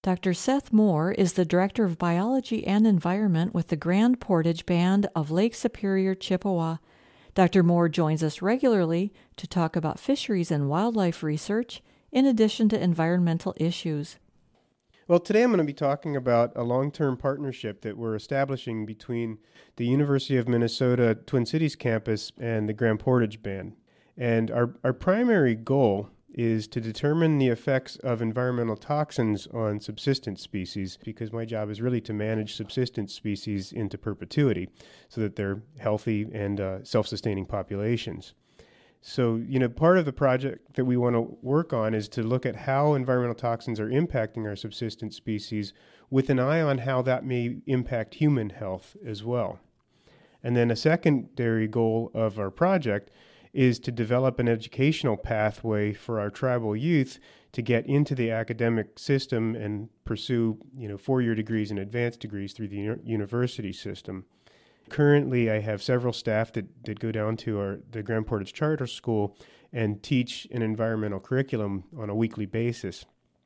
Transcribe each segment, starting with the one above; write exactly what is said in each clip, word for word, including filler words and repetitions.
Doctor Seth Moore is the Director of Biology and Environment with the Grand Portage Band of Lake Superior, Chippewa. Doctor Moore joins us regularly to talk about fisheries and wildlife research, in addition to environmental issues. Well, today I'm going to be talking about a long-term partnership that we're establishing between the University of Minnesota Twin Cities campus and the Grand Portage Band. And our, our primary goal is to determine the effects of environmental toxins on subsistence species, because my job is really to manage subsistence species into perpetuity so that they're healthy and uh, self-sustaining populations. So, you know, part of the project that we want to work on is to look at how environmental toxins are impacting our subsistence species with an eye on how that may impact human health as well. And then a secondary goal of our project is to develop an educational pathway for our tribal youth to get into the academic system and pursue, you know, four-year degrees and advanced degrees through the uni- university system. Currently, I have several staff that, that go down to our the Grand Portage Charter School and teach an environmental curriculum on a weekly basis.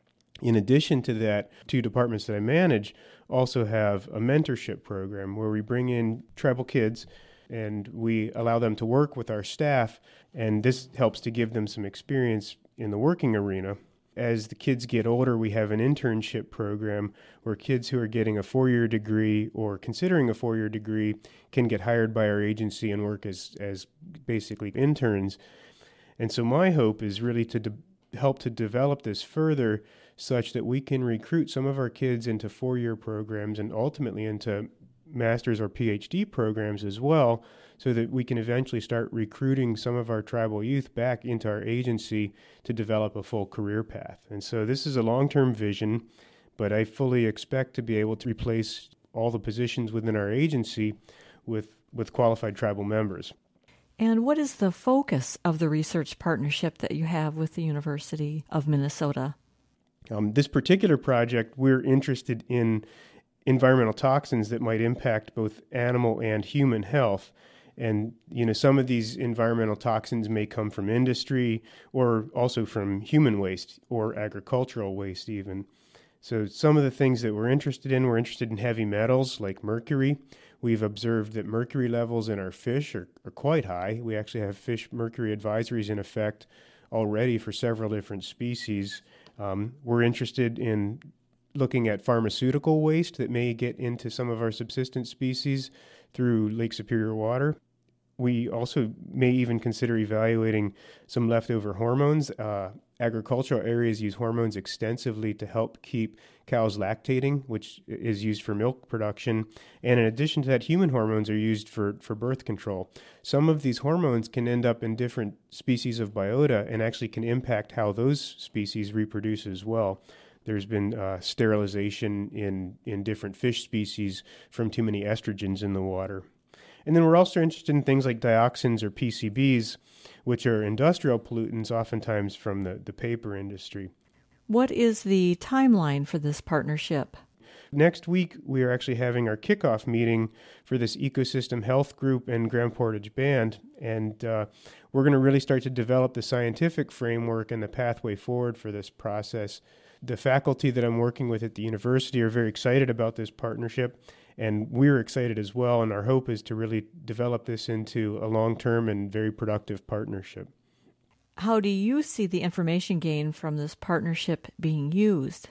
In addition to that, two departments that I manage also have a mentorship program where we bring in tribal kids and we allow them to work with our staff, and this helps to give them some experience in the working arena. As the kids get older, we have an internship program where kids who are getting a four-year degree or considering a four-year degree can get hired by our agency and work as, as basically interns. And so my hope is really to de- help to develop this further such that we can recruit some of our kids into four-year programs and ultimately into master's or P H D programs as well, so that we can eventually start recruiting some of our tribal youth back into our agency to develop a full career path. And so this is a long-term vision, but I fully expect to be able to replace all the positions within our agency with, with qualified tribal members. And what is the focus of the research partnership that you have with the University of Minnesota? Um, this particular project, we're interested in environmental toxins that might impact both animal and human health. And, you know, some of these environmental toxins may come from industry or also from human waste or agricultural waste even. So some of the things that we're interested in, we're interested in heavy metals like mercury. We've observed that mercury levels in our fish are, are quite high. We actually have fish mercury advisories in effect already for several different species. Um, we're interested in looking at pharmaceutical waste that may get into some of our subsistence species through Lake Superior water. We also may even consider evaluating some leftover hormones. Uh, agricultural areas use hormones extensively to help keep cows lactating, which is used for milk production. And in addition to that, human hormones are used for, for birth control. Some of these hormones can end up in different species of biota and actually can impact how those species reproduce as well. There's been uh, sterilization in, in different fish species from too many estrogens in the water. And then we're also interested in things like dioxins or P C Bs, which are industrial pollutants, oftentimes from the, the paper industry. What is the timeline for this partnership? Next week, we are actually having our kickoff meeting for this ecosystem health group and Grand Portage Band, and uh, we're going to really start to develop the scientific framework and the pathway forward for this process. The faculty that I'm working with at the university are very excited about this partnership, and we're excited as well, and our hope is to really develop this into a long-term and very productive partnership. How do you see the information gained from this partnership being used?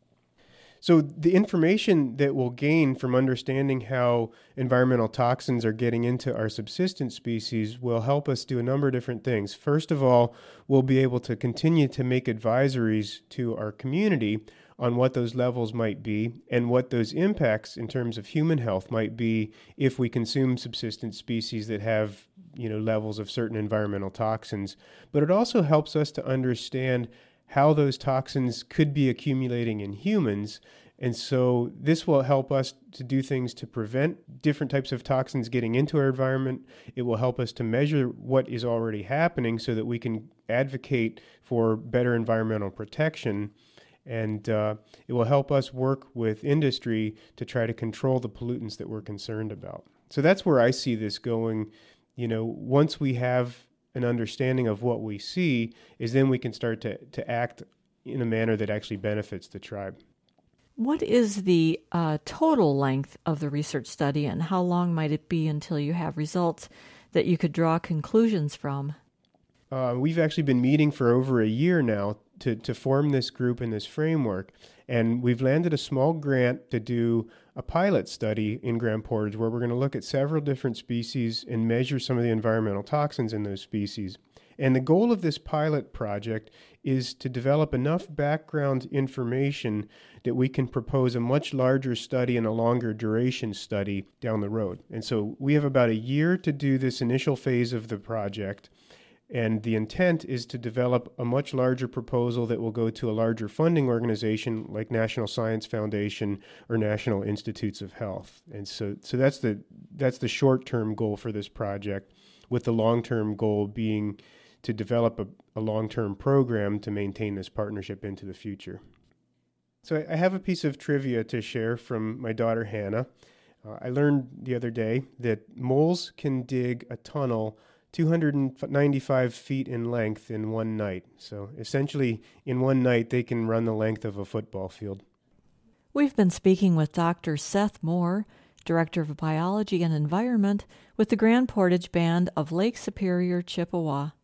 So the information that we'll gain from understanding how environmental toxins are getting into our subsistence species will help us do a number of different things. First of all, we'll be able to continue to make advisories to our community on what those levels might be and what those impacts in terms of human health might be if we consume subsistence species that have, you know, levels of certain environmental toxins. But it also helps us to understand how those toxins could be accumulating in humans. And so this will help us to do things to prevent different types of toxins getting into our environment. It will help us to measure what is already happening so that we can advocate for better environmental protection. And uh, it will help us work with industry to try to control the pollutants that we're concerned about. So that's where I see this going. You know, once we have an understanding of what we see, is then we can start to, to act in a manner that actually benefits the tribe. What is the uh, total length of the research study, and how long might it be until you have results that you could draw conclusions from? Uh, we've actually been meeting for over a year now to, to form this group and this framework. And we've landed a small grant to do a pilot study in Grand Portage where we're going to look at several different species and measure some of the environmental toxins in those species. And the goal of this pilot project is to develop enough background information that we can propose a much larger study and a longer duration study down the road. And so we have about a year to do this initial phase of the project. And the intent is to develop a much larger proposal that will go to a larger funding organization like National Science Foundation or National Institutes of Health. And so so that's the that's the short-term goal for this project, with the long-term goal being to develop a, a long-term program to maintain this partnership into the future. So I have a piece of trivia to share from my daughter Hannah. Uh, I learned the other day that moles can dig a tunnel two hundred ninety-five feet in length in one night. So essentially, in one night, they can run the length of a football field. We've been speaking with Doctor Seth Moore, Director of Biology and Environment with the Grand Portage Band of Lake Superior, Chippewa.